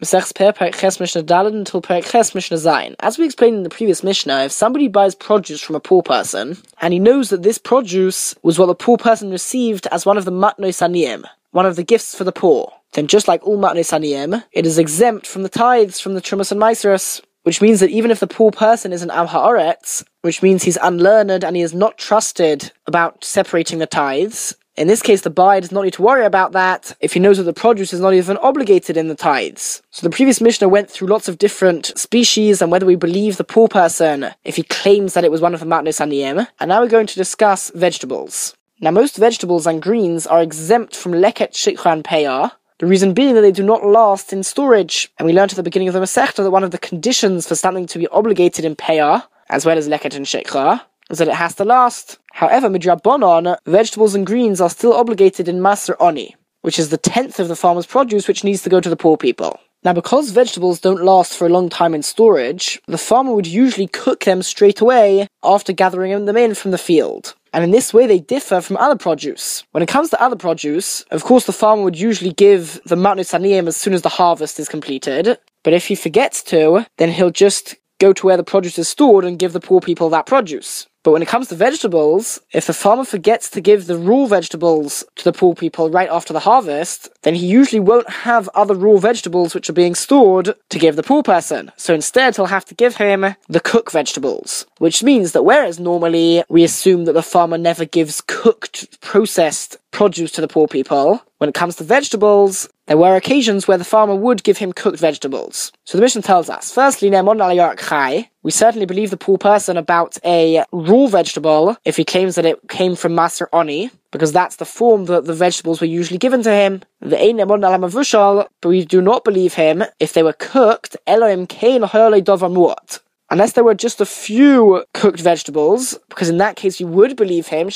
Mesechus Peah, Perek Ches Mishnah Daled until Perek Ches Mishnah Zayin. As we explained in the previous Mishnah, if somebody buys produce from a poor person, and he knows that this produce was what the poor person received as one of the Matnos Aniyim, one of the gifts for the poor, then just like all Matnos Aniyim, it is exempt from the tithes from the Trumas and Meiseros, which means that even if the poor person is an Am Haaretz, which means he's unlearned and he is not trusted about separating the tithes, in this case, the buyer does not need to worry about that if he knows that the produce is not even obligated in the tithes. So the previous Mishnah went through lots of different species and whether we believe the poor person if he claims that it was one of the Matnos Aniyim. And now we're going to discuss vegetables. Now most vegetables and greens are exempt from Leket, Shikra and Peah. The reason being that they do not last in storage. And we learned at the beginning of the Masechta that one of the conditions for something to be obligated in Peah, as well as Leket and Shikra, is that it has to last. However, midrabanan, vegetables and greens are still obligated in Maser Oni, which is the 10th of the farmer's produce which needs to go to the poor people. Now, because vegetables don't last for a long time in storage, the farmer would usually cook them straight away after gathering them in from the field. And in this way, they differ from other produce. When it comes to other produce, of course, the farmer would usually give the Matnos Aniyim as soon as the harvest is completed. But if he forgets to, then he'll just go to where the produce is stored and give the poor people that produce. But when it comes to vegetables, if the farmer forgets to give the raw vegetables to the poor people right after the harvest, then he usually won't have other raw vegetables which are being stored to give the poor person. So instead, he'll have to give him the cooked vegetables, which means that whereas normally we assume that the farmer never gives cooked, processed produce to the poor people, when it comes to vegetables, there were occasions where the farmer would give him cooked vegetables. So the Mishnah tells us, firstly, we certainly believe the poor person about a raw vegetable if he claims that it came from Maser Oni, because that's the form that the vegetables were usually given to him. But we do not believe him if they were cooked, unless there were just a few cooked vegetables, because in that case we would believe him,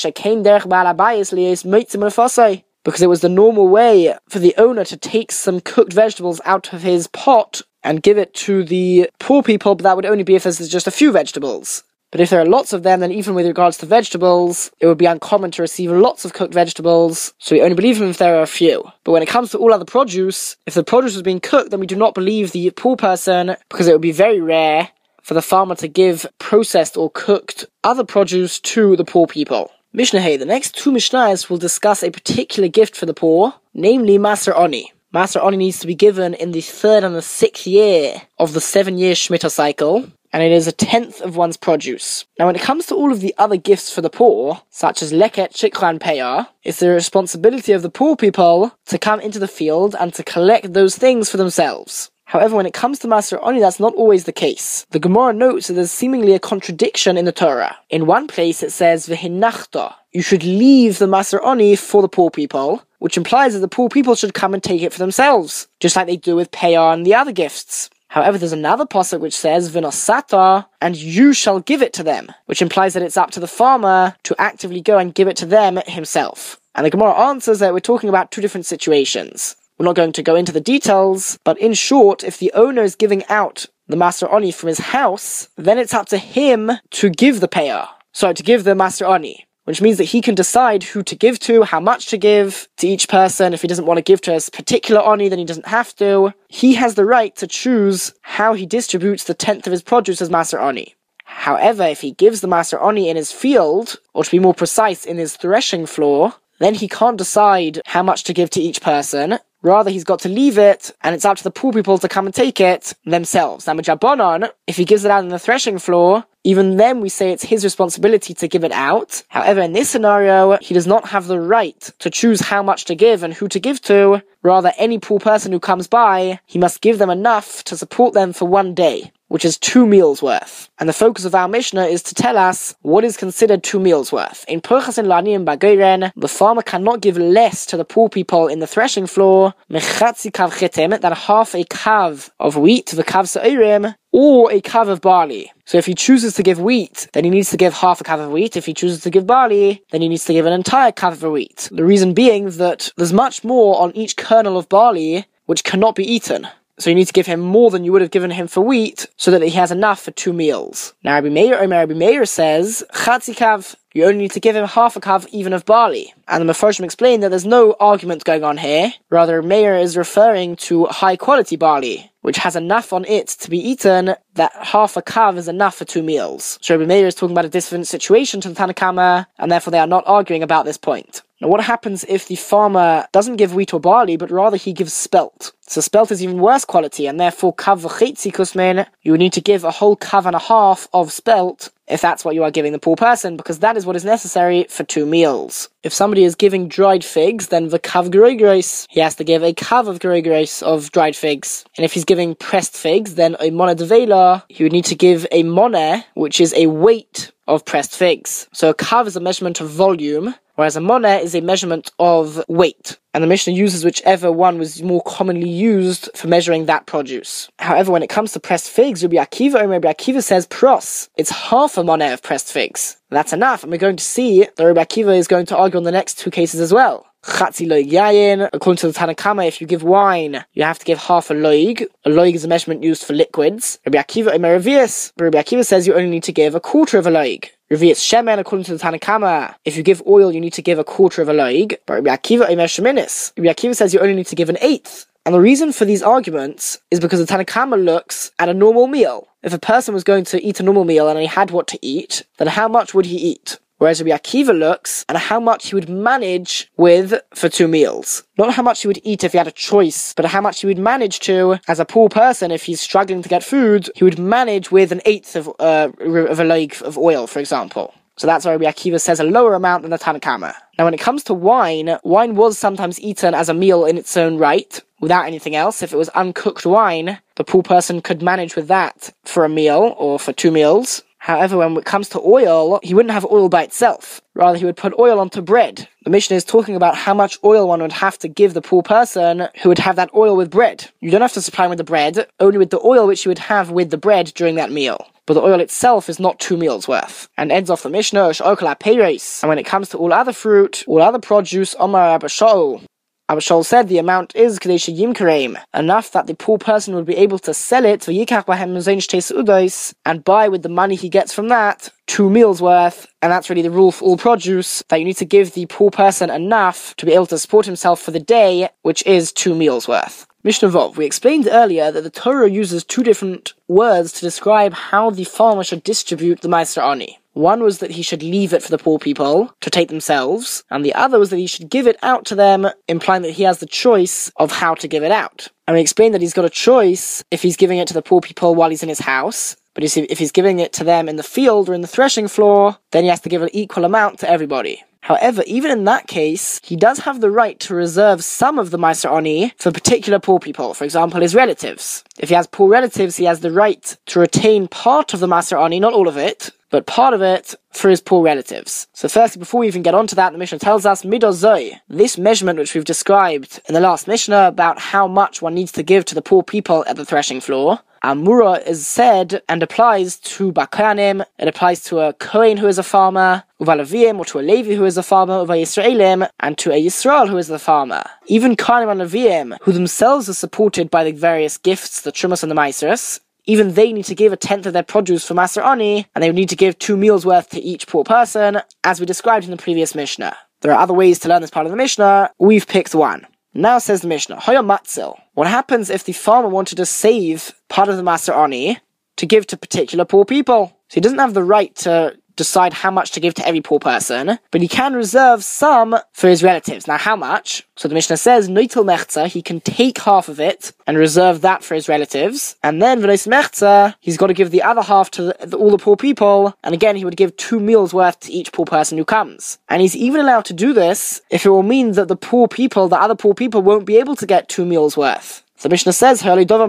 because it was the normal way for the owner to take some cooked vegetables out of his pot and give it to the poor people, but that would only be if there's just a few vegetables. But if there are lots of them, then even with regards to vegetables, it would be uncommon to receive lots of cooked vegetables, so we only believe him if there are a few. But when it comes to all other produce, if the produce was being cooked, then we do not believe the poor person, because it would be very rare for the farmer to give processed or cooked other produce to the poor people. Mishnah Hey, the next two Mishnahs will discuss a particular gift for the poor, namely Maser Oni. Maser Oni needs to be given in the 3rd and the 6th year of the 7-year Shemitah cycle, and it is a 10th of one's produce. Now when it comes to all of the other gifts for the poor, such as Leket, Shikra and Peah, it's the responsibility of the poor people to come into the field and to collect those things for themselves. However, when it comes to Maser Oni, that's not always the case. The Gemara notes that there's seemingly a contradiction in the Torah. In one place it says, V'hinachta, you should leave the Maser Oni for the poor people, which implies that the poor people should come and take it for themselves, just like they do with Peah and the other gifts. However, there's another pasuk which says, V'nosata, and you shall give it to them, which implies that it's up to the farmer to actively go and give it to them himself. And the Gemara answers that we're talking about two different situations. We're not going to go into the details, but in short, if the owner is giving out the Maser Oni from his house, then it's up to him to give the Peah. So to give the Maser Oni, which means that he can decide who to give to, how much to give to each person. If he doesn't want to give to a particular Oni, then he doesn't have to. He has the right to choose how he distributes the 10th of his produce as Maser Oni. However, if he gives the Maser Oni in his field, or to be more precise, in his threshing floor, then he can't decide how much to give to each person. Rather, he's got to leave it, and it's up to the poor people to come and take it themselves. Now, Midrabanan, if he gives it out on the threshing floor, even then we say it's his responsibility to give it out. However, in this scenario, he does not have the right to choose how much to give and who to give to. Rather, any poor person who comes by, he must give them enough to support them for one day, which is 2 meals worth. And the focus of our Mishnah is to tell us what is considered 2 meals worth. In Perchasin La'aniyim Ba'Goren, the farmer cannot give less to the poor people in the threshing floor, mechatzi kav chitim, than half a kav of wheat, v'kav sa'irim, or a kav of barley. So if he chooses to give wheat, then he needs to give half a kav of wheat. If he chooses to give barley, then he needs to give an entire kav of wheat. The reason being that there's much more on each kernel of barley which cannot be eaten. So you need to give him more than you would have given him for wheat, so that he has enough for 2 meals. Now Rabbi Meir says, Chatzi kav, you only need to give him half a kav even of barley. And the Mefarshim explain that there's no argument going on here. Rather, Meir is referring to high quality barley. which has enough on it to be eaten, that half a kav is enough for 2 meals. So Rabbi Meir is talking about a different situation to the Tanna Kama, and therefore they are not arguing about this point. Now what happens if the farmer doesn't give wheat or barley, but rather he gives spelt? So spelt is even worse quality, and therefore kav v'chetzi kusmin, you would need to give a whole kav and a half of spelt if that's what you are giving the poor person, because that is what is necessary for 2 meals. If somebody is giving dried figs, then the kav groigreis, he has to give a kav of groigreis of dried figs. And if he's giving pressed figs, then a mona devela, he would need to give a mona, which is a weight of pressed figs. So a kav is a measurement of volume, whereas a mona is a measurement of weight. And the Mishnah uses whichever one was more commonly used for measuring that produce. However, when it comes to pressed figs, Rabbi Akiva says pros. It's half a mona of pressed figs. That's enough, and we're going to see that Rabbi Akiva is going to argue on the next 2 cases as well. Chatzi loig yayin, according to the Tanna Kama, if you give wine, you have to give half a loig. A loig is a measurement used for liquids. Rabbi Akiva says you only need to give a quarter of a loig. Revi'etz shemen, according to the Tanna Kama, if you give oil, you need to give a quarter of a loig. But Rabbi Akiva says you only need to give an eighth. And the reason for these arguments is because the Tanna Kama looks at a normal meal. If a person was going to eat a normal meal and he had what to eat, then how much would he eat? Whereas Rabbi Akiva looks at how much he would manage with for 2 meals. Not how much he would eat if he had a choice, but how much he would manage to, as a poor person, if he's struggling to get food, he would manage with an eighth of a loig of oil, for example. So that's why Rabbi Akiva says a lower amount than the Tanna Kama. Now when it comes to wine was sometimes eaten as a meal in its own right, without anything else. If it was uncooked wine, the poor person could manage with that for a meal, or for 2 meals. However, when it comes to oil, he wouldn't have oil by itself. Rather, he would put oil onto bread. The Mishnah is talking about how much oil one would have to give the poor person who would have that oil with bread. You don't have to supply him with the bread, only with the oil which you would have with the bread during that meal. But the oil itself is not 2 meals worth. And ends off the Mishnah, and when it comes to all other fruit, all other produce, Omar Abba Shaul. Abba Shaul said the amount is Kadesh Yimkareim, enough that the poor person would be able to sell it and buy with the money he gets from that 2 meals worth. And that's really the rule for all produce, that you need to give the poor person enough to be able to support himself for the day, which is 2 meals worth. Mishnah Vov, we explained earlier that the Torah uses 2 different words to describe how the farmer should distribute the Meiser Ani. One was that he should leave it for the poor people to take themselves, and the other was that he should give it out to them, implying that he has the choice of how to give it out. And we explained that he's got a choice if he's giving it to the poor people while he's in his house, but if he's giving it to them in the field or in the threshing floor, then he has to give an equal amount to everybody. However, even in that case, he does have the right to reserve some of the Meiser Ani for particular poor people, for example, his relatives. If he has poor relatives, he has the right to retain part of the Meiser Ani, not all of it, but part of it for his poor relatives. So firstly, before we even get onto that, the Mishnah tells us, Midozoi, this measurement which we've described in the last Mishnah about how much one needs to give to the poor people at the threshing floor, Amura is said and applies to Bakanim, it applies to a Kohen who is a farmer, Uvalavim, or to a Levi who is a farmer, Uva Yisraelim, and to a Yisrael who is the farmer. Even Kohanim and Levim, who themselves are supported by the various gifts, the Trumas and the Meiseres, even they need to give 1/10 of their produce for Meiser Ani, and they would need to give 2 meals worth to each poor person, as we described in the previous Mishnah. There are other ways to learn this part of the Mishnah, we've picked one. Now says the Mishnah, Hoya Matzil. What happens if the farmer wanted to save part of the Meiser Ani to give to particular poor people? So he doesn't have the right to decide how much to give to every poor person, but he can reserve some for his relatives. Now how much? So the Mishnah says, Noitel Mechza, he can take half of it and reserve that for his relatives, and then V'nois Mechza, he's got to give the other half to all the poor people, and again he would give 2 meals worth to each poor person who comes. And he's even allowed to do this if it will mean that the other poor people won't be able to get 2 meals worth. The Mishnah says,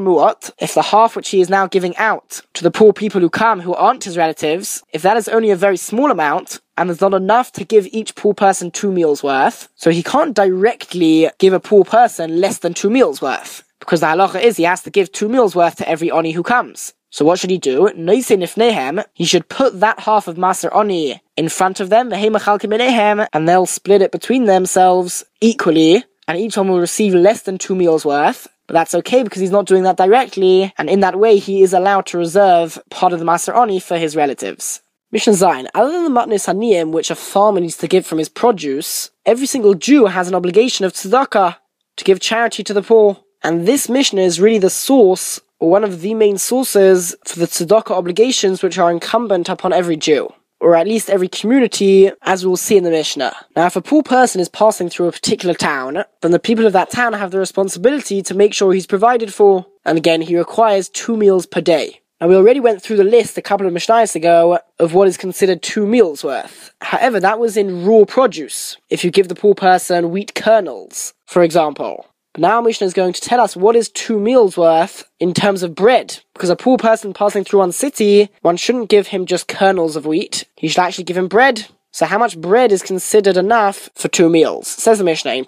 if the half which he is now giving out to the poor people who come, who aren't his relatives, if that is only a very small amount, and there's not enough to give each poor person 2 meals worth, so he can't directly give a poor person less than 2 meals worth, because the halacha is he has to give 2 meals worth to every Ani who comes. So what should he do? He should put that half of Meiser Ani in front of them, and they'll split it between themselves equally, and each one will receive less than 2 meals worth. But that's okay because he's not doing that directly, and in that way he is allowed to reserve part of the Meiser Ani for his relatives. Mishnah Zayin, other than the Matnes Haniyim, which a farmer needs to give from his produce, every single Jew has an obligation of tzedakah, to give charity to the poor. And this Mishnah is really the source, or one of the main sources, for the tzedakah obligations which are incumbent upon every Jew, or at least every community, as we will see in the Mishnah. Now, if a poor person is passing through a particular town, then the people of that town have the responsibility to make sure he's provided for, and again, he requires 2 meals per day. Now, we already went through the list a couple of Mishnayos ago of what is considered 2 meals worth. However, that was in raw produce, if you give the poor person wheat kernels, for example. But now Mishnah is going to tell us what is 2 meals worth in terms of bread. Because a poor person passing through one city, one shouldn't give him just kernels of wheat. He should actually give him bread. So how much bread is considered enough for 2 meals? Says the Mishnah,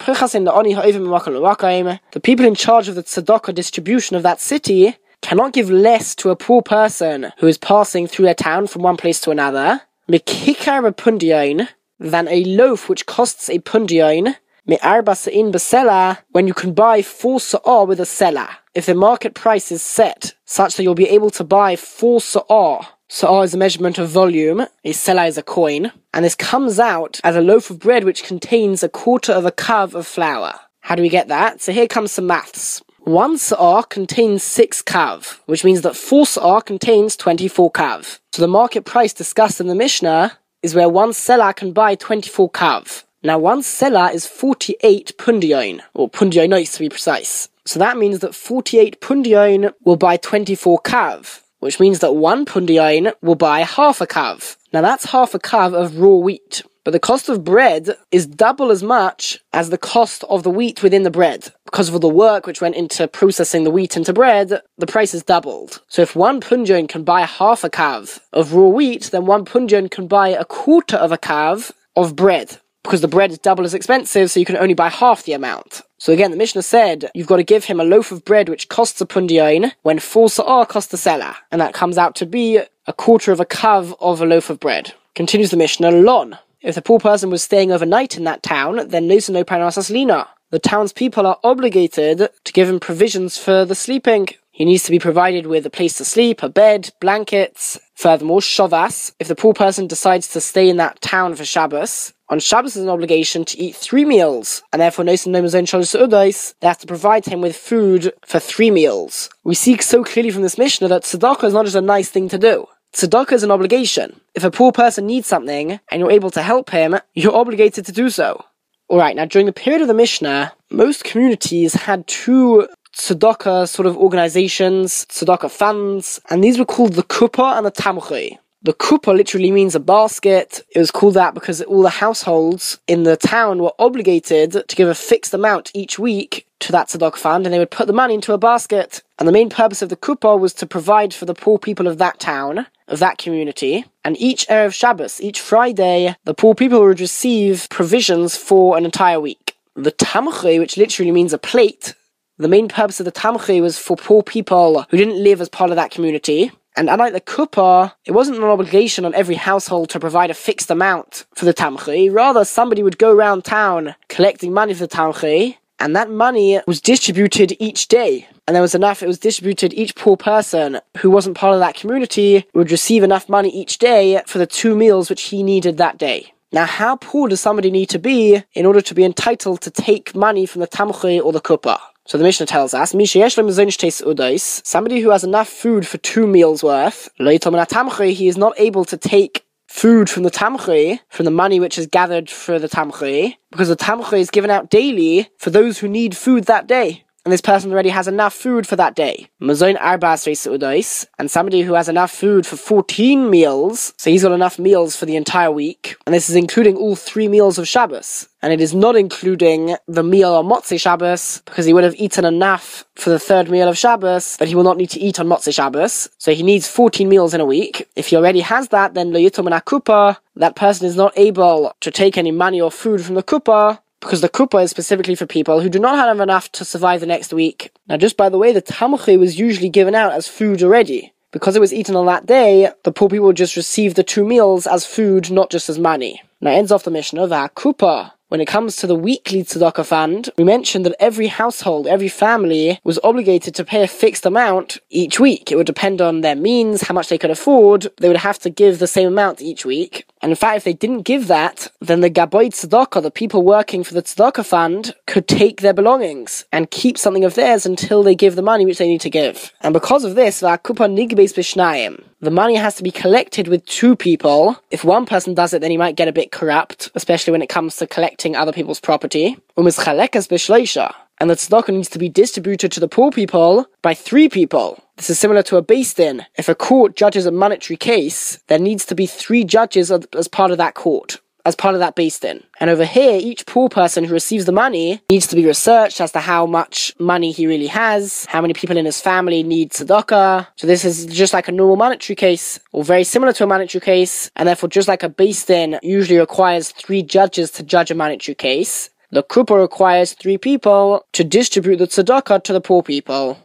the people in charge of the tzedakah distribution of that city cannot give less to a poor person who is passing through a town from one place to another, mikikar pundion, than a loaf which costs a pundion, me'arba sa'in b'sela, when you can buy 4 sa'ah with a selah. If the market price is set such that you'll be able to buy 4 sa'ah. Sa'ah is a measurement of volume, a selah is a coin, and this comes out as a loaf of bread which contains 1/4 of a kav of flour. How do we get that? So here comes some maths. 1 sa'ah contains 6 kav, which means that 4 sa'ah contains 24 kav. So the market price discussed in the Mishnah is where 1 selah can buy 24 kav. Now 1 selah is 48 pundion, or pundionos to be precise. So that means that 48 pundion will buy 24 kav, which means that 1 pundion will buy half a kav. Now that's half a kav of raw wheat. But the cost of bread is double as much as the cost of the wheat within the bread. Because of all the work which went into processing the wheat into bread, the price is doubled. So if 1 pundion can buy half a kav of raw wheat, then 1 pundion can buy 1/4 of a kav of bread. Because the bread is double as expensive, so you can only buy half the amount. So again, the Mishnah said, you've got to give him a loaf of bread which costs a pundion, when 4 sa'ah costs a selah. And that comes out to be 1/4 of a kav of a loaf of bread. Continues the Mishnah, lon. If the poor person was staying overnight in that town, then no parnasas lina. The townspeople are obligated to give him provisions for the sleeping. He needs to be provided with a place to sleep, a bed, blankets. Furthermore, shavas, if the poor person decides to stay in that town for Shabbos, on Shabbos is an obligation to eat 3 meals, and therefore they have to provide him with food for 3 meals. We see so clearly from this Mishnah that tzedakah is not just a nice thing to do. Tzedakah is an obligation. If a poor person needs something, and you're able to help him, you're obligated to do so. Alright, now during the period of the Mishnah, most communities had 2 tzedakah sort of organizations, tzedakah funds, and these were called the kuppah and the tamchi. The kuppah literally means a basket. It was called that because all the households in the town were obligated to give a fixed amount each week to that tzedakah fund, and they would put the money into a basket. And the main purpose of the kuppah was to provide for the poor people of that town, of that community. And each Erev Shabbos, each Friday, the poor people would receive provisions for an entire week. The tamchi, which literally means a plate, the main purpose of the tamchi was for poor people who didn't live as part of that community. And unlike the kuppah, it wasn't an obligation on every household to provide a fixed amount for the tamchi. Rather, somebody would go around town collecting money for the tamchi, and that money was distributed each day. And there was enough, it was distributed, each poor person who wasn't part of that community would receive enough money each day for the 2 meals which he needed that day. Now, how poor does somebody need to be in order to be entitled to take money from the tamchi or the kuppah? So the Mishnah tells us, somebody who has enough food for 2 meals worth, he is not able to take food from the tamchi, from the money which is gathered for the tamchi, because the tamchi is given out daily for those who need food that day. And this person already has enough food for that day. And somebody who has enough food for 14 meals, so he's got enough meals for the entire week, and this is including all 3 meals of Shabbos. And it is not including the meal on Motzei Shabbos, because he would have eaten enough for the 3rd meal of Shabbos, but he will not need to eat on Motzei Shabbos. So he needs 14 meals in a week. If he already has that, then lo yitom min kuppah, that person is not able to take any money or food from the kuppah, because the kuppah is specifically for people who do not have enough to survive the next week. Now, just by the way, the tamchi was usually given out as food already. Because it was eaten on that day, the poor people would just receive the 2 meals as food, not just as money. Now, ends off the Mishnah, the kuppah. When it comes to the weekly tzedakah fund, we mentioned that every household, every family, was obligated to pay a fixed amount each week. It would depend on their means, how much they could afford. They would have to give the same amount each week. And in fact, if they didn't give that, then the Gaboi Tzedakah, the people working for the Tzedakah fund, could take their belongings and keep something of theirs until they give the money which they need to give. And because of this, v'hakupa nigbeis b'shnayim, the money has to be collected with two people. If one person does it, then he might get a bit corrupt, especially when it comes to collecting other people's property. U'mischalekas b'shleisha, and the tzedakah needs to be distributed to the poor people by three people. This is similar to a beis din. If a court judges a monetary case, there needs to be three judges as part of that court, as part of that beis din. And over here, each poor person who receives the money needs to be researched as to how much money he really has, how many people in his family need tzedakah. So this is just like a normal monetary case, or very similar to a monetary case, and therefore just like a beis din usually requires three judges to judge a monetary case, the kuppah requires three people to distribute the tzedakah to the poor people.